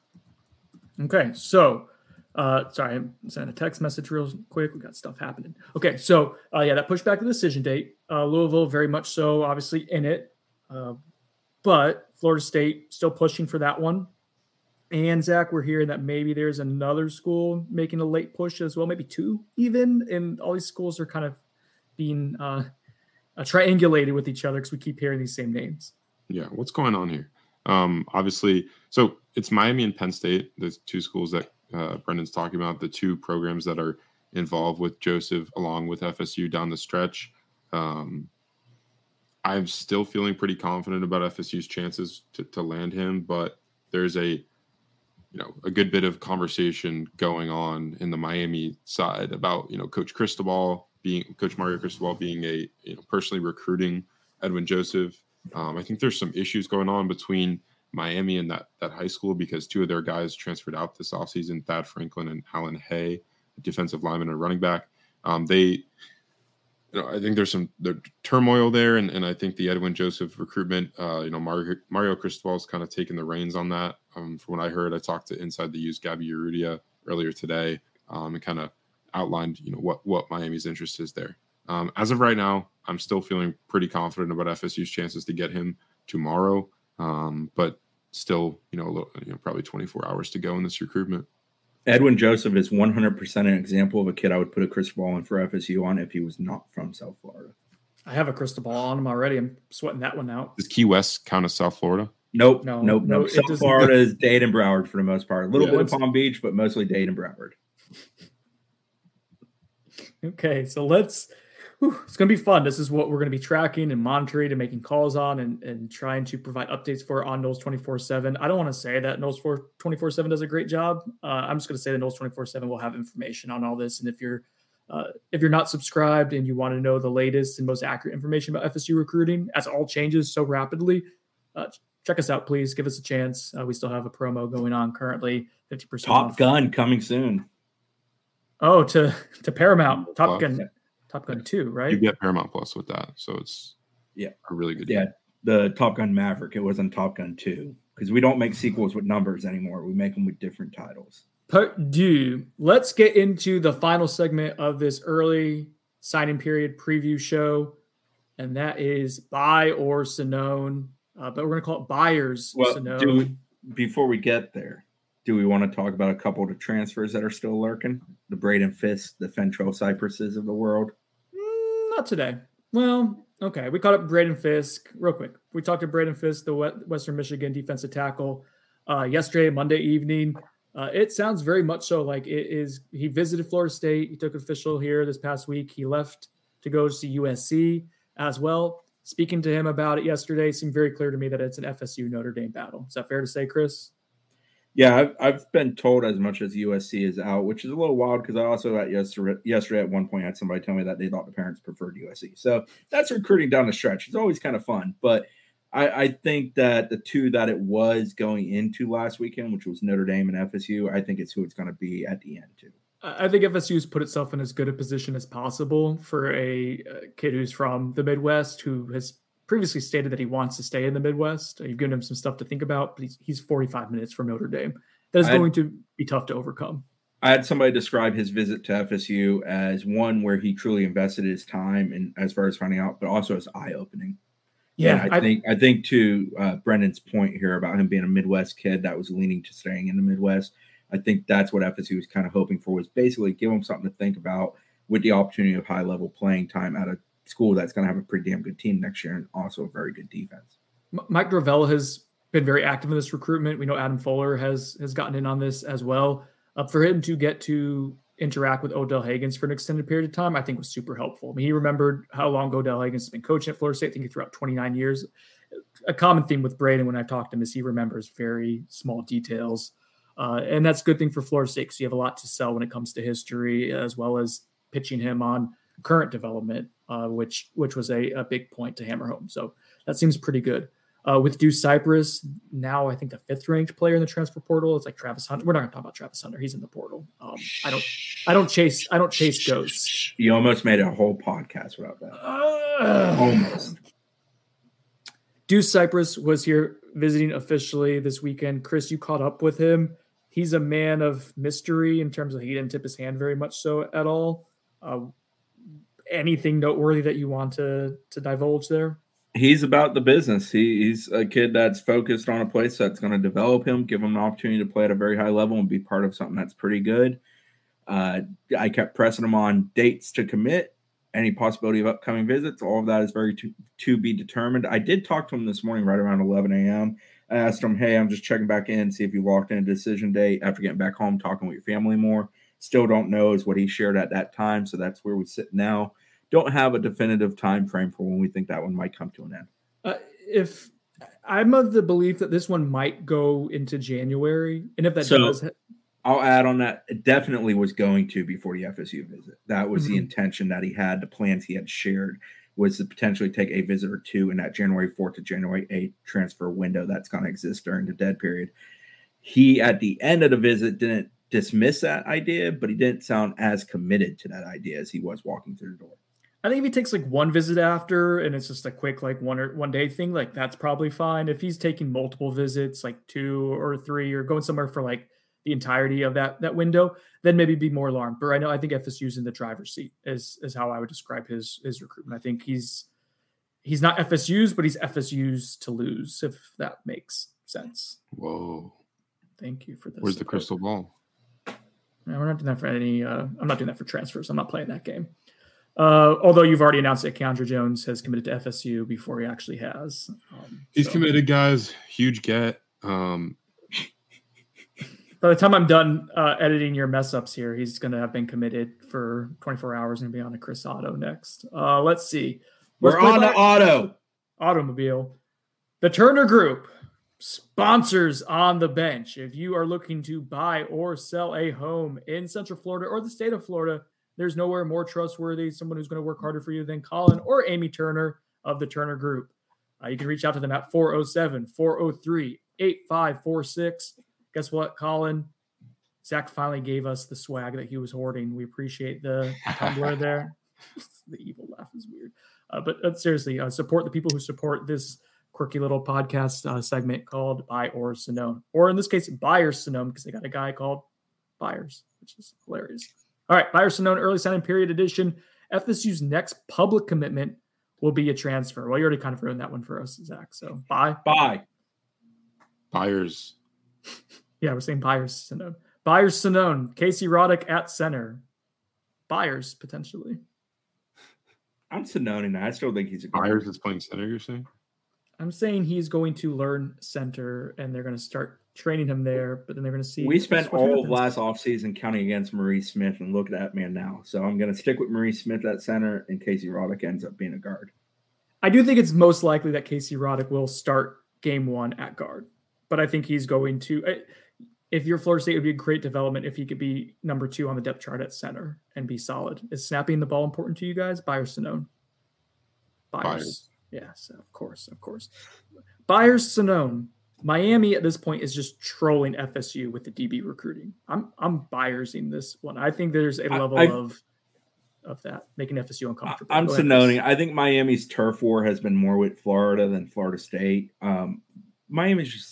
Okay, so sorry, I'm sending a text message real quick. We got stuff happening. Okay, so that pushed back the decision date. Louisville very much so, obviously in it, but Florida State still pushing for that one. And Zach, we're hearing that maybe there's another school making a late push as well, maybe 2 even. And all these schools are kind of being triangulated with each other because we keep hearing these same names. Yeah, what's going on here? Obviously, so it's Miami and Penn State, the 2 schools that Brendan's talking about, the 2 programs that are involved with Joseph along with FSU down the stretch. I'm still feeling pretty confident about FSU's chances to land him, but there's a good bit of conversation going on in the Miami side about, Coach Mario Cristobal being personally recruiting Edwin Joseph. I think there's some issues going on between Miami and that high school because 2 of their guys transferred out this offseason, Thad Franklin and Alan Hay, defensive lineman and running back. I think there's some turmoil there, and I think the Edwin Joseph recruitment, Mario Cristobal's kind of taken the reins on that. From what I heard, I talked to Inside the U's Gabby Urrutia earlier today, and kind of outlined, what Miami's interest is there. As of right now, I'm still feeling pretty confident about FSU's chances to get him tomorrow, but still, probably 24 hours to go in this recruitment. Edwin Joseph is 100% an example of a kid I would put a Cristobal in for FSU on if he was not from South Florida. I have a Cristobal on him already. I'm sweating that one out. Does Key West count as South Florida? Nope. South Florida is Dade and Broward for the most part. A little bit of Palm Beach, but mostly Dade and Broward. Okay, so it's going to be fun. This is what we're going to be tracking and monitoring and making calls on and trying to provide updates for on Noles 24/7. I don't want to say that Noles 24/7 does a great job. I'm just going to say that Noles 24/7 will have information on all this. And if you're not subscribed and you want to know the latest and most accurate information about FSU recruiting, as all changes so rapidly, check us out, please. Give us a chance. We still have a promo going on currently, 50% Top off. Gun coming soon. Oh, to Paramount. Top Gun 2, right? You get Paramount Plus with that. So it's a really good deal. The Top Gun Maverick. It wasn't Top Gun 2 because we don't make sequels with numbers anymore. We make them with different titles. Part 2. Let's get into the final segment of this early signing period preview show, and that is buy or Sonnone. But we're going to call it buyers. Well, before we get there, do we want to talk about a couple of the transfers that are still lurking? The Braden Fisk, the Fentrell Cypresses of the world? Not today. Well, okay. We caught up Braden Fisk real quick. We talked to Braden Fisk, the Western Michigan defensive tackle, yesterday, Monday evening. It sounds very much so like it is. He visited Florida State. He took official here this past week. He left to go to USC as well. Speaking to him about it yesterday, it seemed very clear to me that it's an FSU Notre Dame battle. Is that fair to say, Chris? Yeah, I've been told as much as USC is out, which is a little wild because I also yesterday at one point had somebody tell me that they thought the parents preferred USC. So that's recruiting down the stretch. It's always kind of fun. But I think that the 2 that it was going into last weekend, which was Notre Dame and FSU, I think it's who it's going to be at the end too. I think FSU's put itself in as good a position as possible for a kid who's from the Midwest who has previously stated that he wants to stay in the Midwest. You've given him some stuff to think about, but he's 45 minutes from Notre Dame. that is going to be tough to overcome. I had somebody describe his visit to FSU as one where he truly invested his time and as far as finding out, but also as eye-opening. Yeah, and I think to Brendan's point here about him being a Midwest kid that was leaning to staying in the Midwest, I think that's what FSU was kind of hoping for, was basically give him something to think about with the opportunity of high-level playing time at a school that's going to have a pretty damn good team next year and also a very good defense. Mike Gravel has been very active in this recruitment. We know Adam Fuller has gotten in on this as well. For him to get to interact with Odell Haggins for an extended period of time, I think was super helpful. I mean, he remembered how long Odell Haggins has been coaching at Florida State. I think he threw out 29 years. A common theme with Braden when I've talked to him is he remembers very small details. And that's a good thing for Florida State because you have a lot to sell when it comes to history, as well as pitching him on current development, which was a big point to hammer home. So that seems pretty good. With Deuce Cypress, now I think the 5th ranked player in the transfer portal. It's like Travis Hunter. We're not going to talk about Travis Hunter. He's in the portal. I don't chase ghosts. You almost made a whole podcast about that. Almost. Deuce Cypress was here visiting officially this weekend. Chris, you caught up with him. He's a man of mystery in terms of he didn't tip his hand very much so at all. Anything noteworthy that you want to divulge there? He's about the business. He's a kid that's focused on a place that's going to develop him, give him an opportunity to play at a very high level and be part of something that's pretty good. I kept pressing him on dates to commit, any possibility of upcoming visits. All of that is very to be determined. I did talk to him this morning right around 11 a.m. I asked him, hey, I'm just checking back in, see if you locked in a decision date after getting back home, talking with your family more. Still don't know is what he shared at that time, so that's where we sit now. Don't have a definitive time frame for when we think that one might come to an end. If I'm of the belief that this one might go into January, and if that does, I'll add on that. It definitely was going to before the FSU visit. That was the intention that he had. The plans he had shared was to potentially take a visit or two in that January 4th to January 8th transfer window that's going to exist during the dead period. He, at the end of the visit, didn't dismiss that idea, but he didn't sound as committed to that idea as he was walking through the door. I think if he takes like one visit after and it's just a quick like 1 day thing, like that's probably fine. If he's taking multiple visits, like 2 or 3, or going somewhere for like the entirety of that window, then maybe be more alarmed. But right now, I think FSU's in the driver's seat is how I would describe his recruitment. I think he's not FSU's, but he's FSU's to lose, if that makes sense. Whoa. Thank you for this. Where's the crystal ball? No, we're not doing that for any I'm not doing that for transfers. I'm not playing that game. Although you've already announced that Keandre Jones has committed to FSU before he actually has. He's committed, guys. Huge get. By the time I'm done editing your mess ups here, he's going to have been committed for 24 hours and be on a Chris Otto next. Let's see. We're on the automobile. The Turner Group sponsors On the Bench. If you are looking to buy or sell a home in Central Florida or the state of Florida, there's nowhere more trustworthy, someone who's going to work harder for you than Colin or Amy Turner of the Turner Group. You can reach out to them at 407-403-8546. Guess what, Colin? Zach finally gave us the swag that he was hoarding. We appreciate the tumbler there. The evil laugh is weird. But seriously, support the people who support this quirky little podcast segment called Buy or Sonone. Or in this case, Buyers Sonone, because they got a guy called Buyers, which is hilarious. All right, Buyers Sonone early signing period edition. FSU's next public commitment will be a transfer. Well, you already kind of ruined that one for us, Zach. So buy. Buyers. Yeah, we're saying Buyers Sonone. Buyers Sonone. Casey Roddick at center. Buyers potentially. I'm Sonone now. I still think he's a Buyers is playing center, you're saying? I'm saying he's going to learn center, and they're going to start training him there, but then they're going to see. We spent all of last offseason counting against Maurice Smith, and look at that man now. So I'm going to stick with Maurice Smith at center, and Casey Roddick ends up being a guard. I do think it's most likely that Casey Roddick will start game 1 at guard, but I think he's going to. If you're Florida State, it would be a great development if he could be number 2 on the depth chart at center and be solid. Is snapping the ball important to you guys? Buyers Sonone. Buyers. Yes, of course. Buyers Sonone. Miami at this point is just trolling FSU with the DB recruiting. I'm buyersing this one. I think there's a level of that making FSU uncomfortable. I'm Sonone. I think Miami's turf war has been more with Florida than Florida State. Miami's just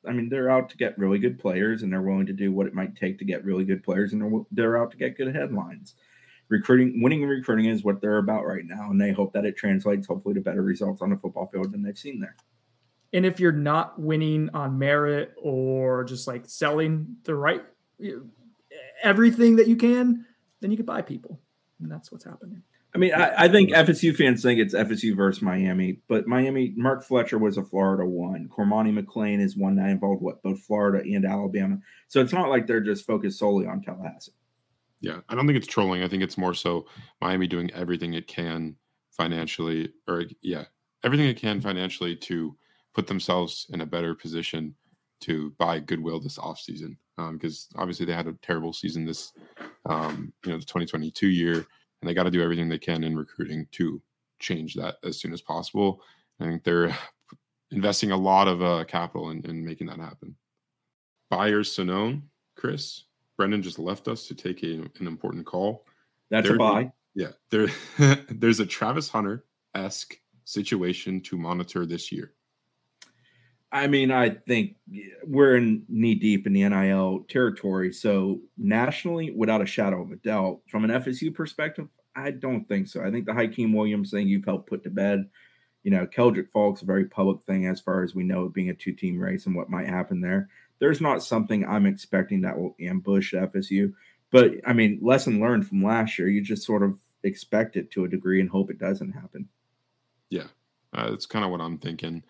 I mean, they're out to get really good players, and they're willing to do what it might take to get really good players, and they're out to get good headlines. Winning and recruiting is what they're about right now, and they hope that it translates hopefully to better results on the football field than they've seen there. And if you're not winning on merit or just like selling the right everything that you can, then you could buy people, and that's what's happening. I mean, I think FSU fans think it's FSU versus Miami, but Miami, Mark Fletcher was a Florida one. Cormani McClain is one that involved both Florida and Alabama. So it's not like they're just focused solely on Tallahassee. Yeah, I don't think it's trolling. I think it's more so Miami doing everything it can financially, everything it can financially to put themselves in a better position to buy goodwill this offseason. Because obviously they had a terrible season this, the 2022 year. And they got to do everything they can in recruiting to change that as soon as possible. I think they're investing a lot of capital in making that happen. Byers Sonone, Chris, Brendan just left us to take an important call. That's a buy. Yeah, there's a Travis Hunter-esque situation to monitor this year. I mean, I think we're in knee deep in the NIL territory. So nationally, without a shadow of a doubt, from an FSU perspective, I don't think so. I think the Hakeem Williams thing you've helped put to bed. Keldrick Falk's a very public thing as far as we know it being a 2-team race and what might happen there. There's not something I'm expecting that will ambush FSU. But, I mean, lesson learned from last year, you just sort of expect it to a degree and hope it doesn't happen. Yeah, that's kind of what I'm thinking.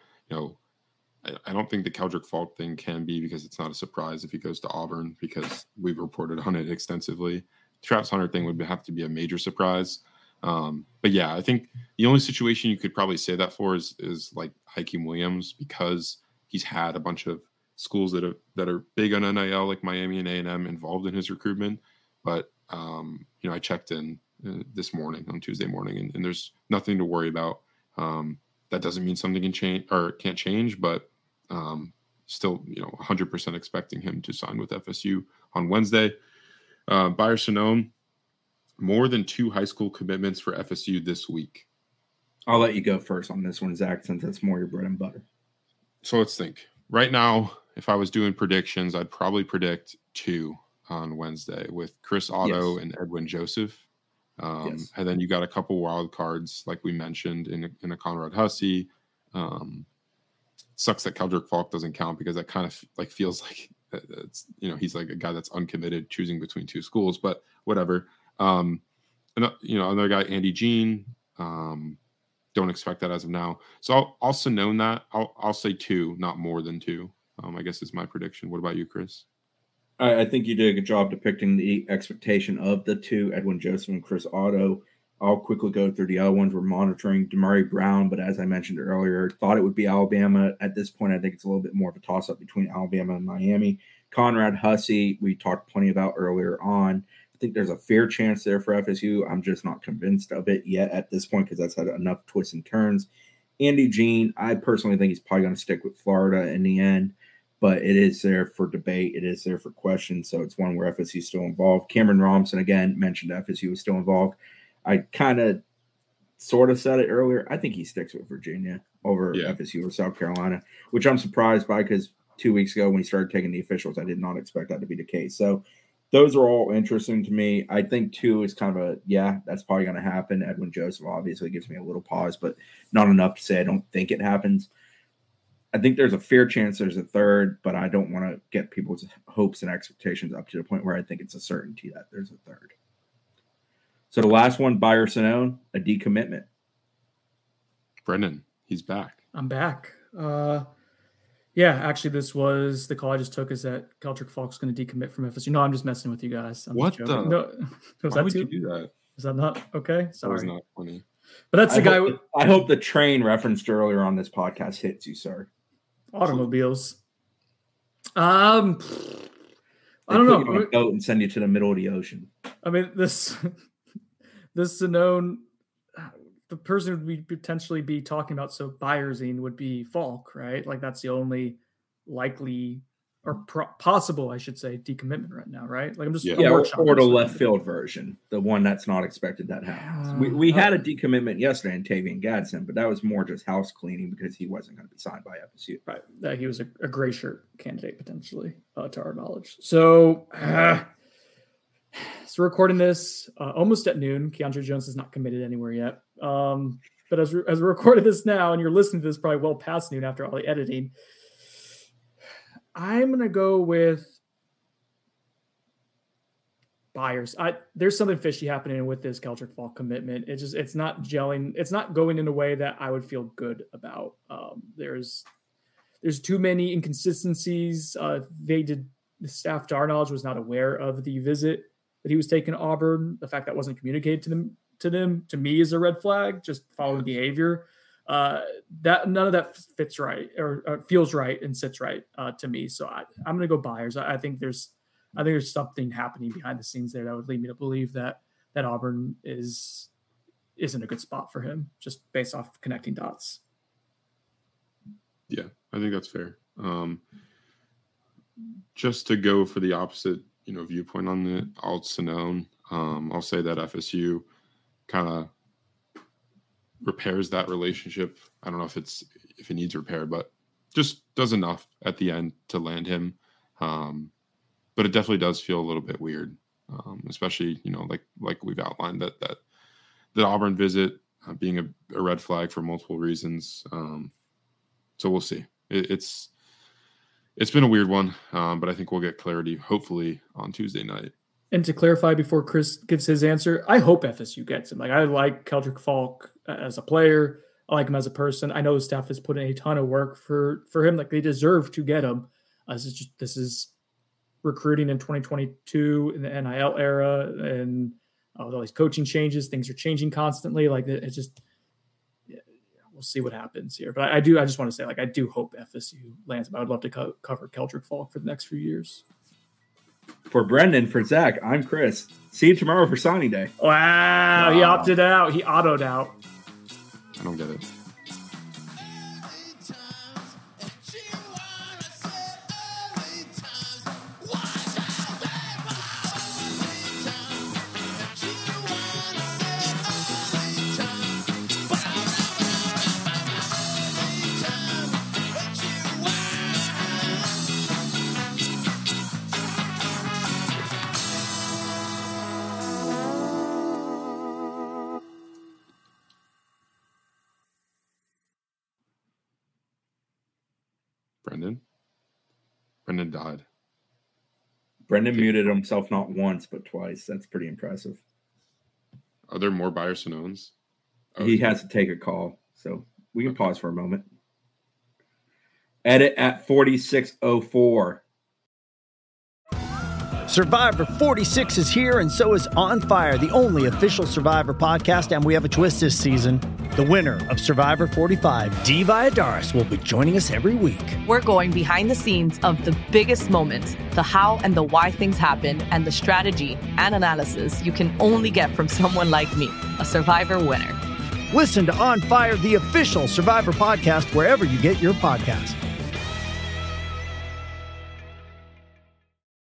I don't think the Keldrick Falk thing can be because it's not a surprise if he goes to Auburn because we've reported on it extensively. Travis Hunter thing would have to be a major surprise. But yeah, I think the only situation you could probably say that for is like Hakeem Williams because he's had a bunch of schools that are big on NIL like Miami and A&M involved in his recruitment. But, I checked in this morning on Tuesday morning and there's nothing to worry about. That doesn't mean something can change or can't change, but still, 100% expecting him to sign with FSU on Wednesday. Byers Sonone, more than 2 high school commitments for FSU this week. I'll let you go first on this one, Zach, since that's more your bread and butter. So let's think. Right now, if I was doing predictions, I'd probably predict 2 on Wednesday with Chris Otto and Edwin Joseph. And then you got a couple wild cards, like we mentioned, in a Conrad Hussey. Sucks that Keldrick Falk doesn't count because that kind of like feels like it's he's like a guy that's uncommitted, choosing between 2 schools. But whatever. Another guy, Andy Jean. Don't expect that as of now. So I'll Sonone that. I'll say 2, not more than 2. I guess is my prediction. What about you, Chris? I think you did a good job depicting the expectation of the 2, Edwin Joseph and Chris Otto. I'll quickly go through the other ones we're monitoring. Damari Brown, but as I mentioned earlier, thought it would be Alabama. At this point, I think it's a little bit more of a toss-up between Alabama and Miami. Conrad Hussey, we talked plenty about earlier on. I think there's a fair chance there for FSU. I'm just not convinced of it yet at this point because that's had enough twists and turns. Andy Jean, I personally think he's probably going to stick with Florida in the end. But it is there for debate. It is there for questions. So it's one where FSU is still involved. Cameron Robinson, again, mentioned FSU was still involved. I kind of sort of said it earlier. I think he sticks with Virginia over FSU or South Carolina, which I'm surprised by because 2 weeks ago when he started taking the officials, I did not expect that to be the case. So those are all interesting to me. I think 2 is kind of that's probably going to happen. Edwin Joseph obviously gives me a little pause, but not enough to say I don't think it happens. I think there's a fair chance there's a 3rd, but I don't want to get people's hopes and expectations up to the point where I think it's a certainty that there's a 3rd. So the last one, Byers Sonone, a decommitment. Brendan, he's back. I'm back. Actually, this was the call I just took is that Keldrick Falk's going to decommit from FSU. No, I'm just messing with you guys. What the? No, Why would you do that? Is that not okay? Sorry. That was not funny. But that's the guy. I hope the train referenced earlier on this podcast hits you, sir. Automobiles. I don't know. On a boat and send you to the middle of the ocean. I mean, this Sonone, the person we'd potentially be talking about, so Byersing would be Falk, right? Like that's the only likely possible, I should say, decommitment right now, right? Like I'm just or the left field version, the one that's not expected that happens. We had a decommitment yesterday in Tavian Gadsden, but that was more just house cleaning because he wasn't going to be signed by FSU. Right, he was a gray shirt candidate potentially, to our knowledge. So we're recording this almost at noon. Keandre Jones is not committed anywhere yet. But as we're recording this now, and you're listening to this probably well past noon after all the editing, I'm going to go with Byers. There's something fishy happening with this Keldrick Faulk commitment. It's not gelling. It's not going in a way that I would feel good about. There's too many inconsistencies. The staff, to our knowledge, was not aware of the visit that he was taking to Auburn. The fact that wasn't communicated to them, to me, is a red flag, just following behavior. That none of that fits right or feels right and sits right to me. So I'm going to go Byers. I think there's something happening behind the scenes there that would lead me to believe that Auburn isn't a good spot for him, just based off connecting dots. Yeah, I think that's fair. Just to go for the opposite, viewpoint on the Alt-Sinone, I'll say that FSU kind of repairs that relationship. I don't know if it needs repair, but just does enough at the end to land him. But it definitely does feel a little bit weird, especially like we've outlined that Auburn visit being a red flag for multiple reasons. So we'll see. It's been a weird one, but I think we'll get clarity hopefully on Tuesday night. And to clarify before Chris gives his answer, I hope FSU gets him. Like, I like Keldrick Faulk as a player. I like him as a person. I know the staff has put in a ton of work for him. Like, they deserve to get him. This is recruiting in 2022 in the NIL era, and with all these coaching changes, things are changing constantly. Like, it's just, we'll see what happens here. But I just want to say, like, I do hope FSU lands him. I would love to cover Keldrick Faulk for the next few years. For Brendan, for Zach, I'm Chris. See you tomorrow for signing day. Wow, he opted out. He autoed out. I don't get it. Brendan died. Brendan muted himself not once, but twice. That's pretty impressive. Are there more Byers-Sinones? He has to take a call, so we can pause for a moment. Edit at 4604. Survivor 46 is here, and so is On Fire, the only official Survivor podcast, and we have a twist this season. The winner of Survivor 45, Dee Valladares, will be joining us every week. We're going behind the scenes of the biggest moments, the how and the why things happen, and the strategy and analysis you can only get from someone like me, a Survivor winner. Listen to On Fire, the official Survivor podcast, wherever you get your podcasts.